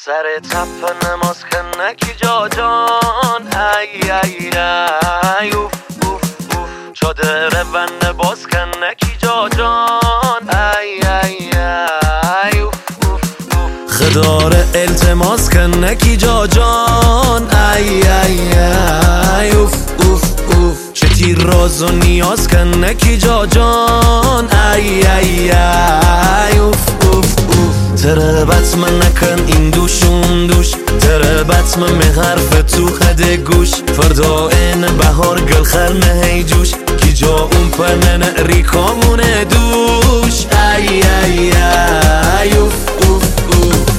سر تپ نماز کنکی جا جان ای ای ای اوف اوف اوف چادر ون باز کنکی جا جان ای ای ای اوف اوف اوف خدار التماس کنکی جا جان ای ای ای اوف اوف اوف چه تیر راز و نیاز کنکی جا جان ای ای ای اوف اوف تره بطمه نکن این دوشون دوش تره بطمه می حرف تو خد گوش فردا این بهار گل خرمه هی جوش کی جا اون پنن ریکامونه دوش ای ای ای اوف اوف اوف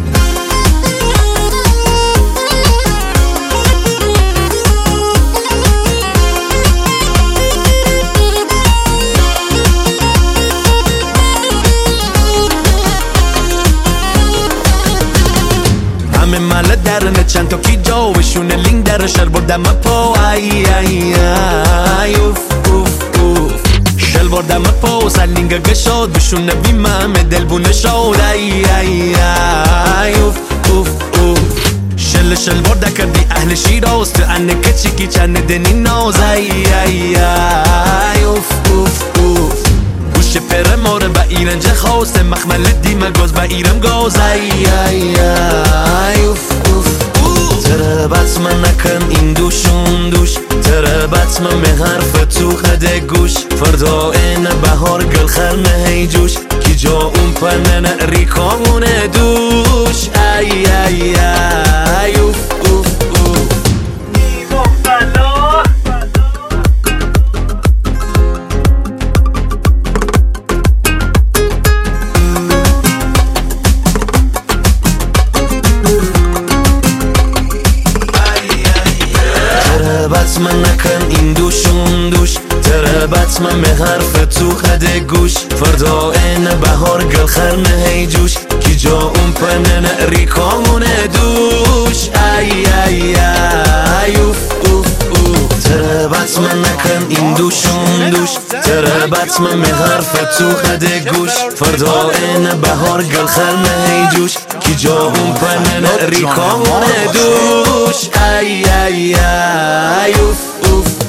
همه مال درنه چند تا کی جا بشونه لینگ در شل بردم پا ای ای ای اوف اوف اوف شل بردم پا سر لینگ گشاد بشونه بیمم دل بونه شاد ای ای ای اوف اوف اوف شل برده کردی اهل شیراز تو انه کچی کی چند دنی ناز ای ای ای اوف اوف اوف گوش پر ماره با ایرنج خواست مخمل دیمه گاز با ایرم گاز ای ای ای اوف اوف تره بطمه نکن این دوشون دوش تره بطمه می حرف تو خد گوش فردا این بهار گل خرمه هی جوش کی جا اون پنن ریکامونه دوش ای ای ای اوف اوف اوف بطمه نکن این دوشون دوش تره بطمه می حرف تو خد گوش فردا این بهار گل خرمه هی جوش کی جا اون پنن ریکامونه دوش ای ای ای اوف اوف اوف تره بطمه نکن این دوشون دوش تره بطمه می حرف تو خد گوش فردا این بهار گل خرمه هی جوش کی جا اون پنن ریکامونه دوش ای ای ای اوف اوف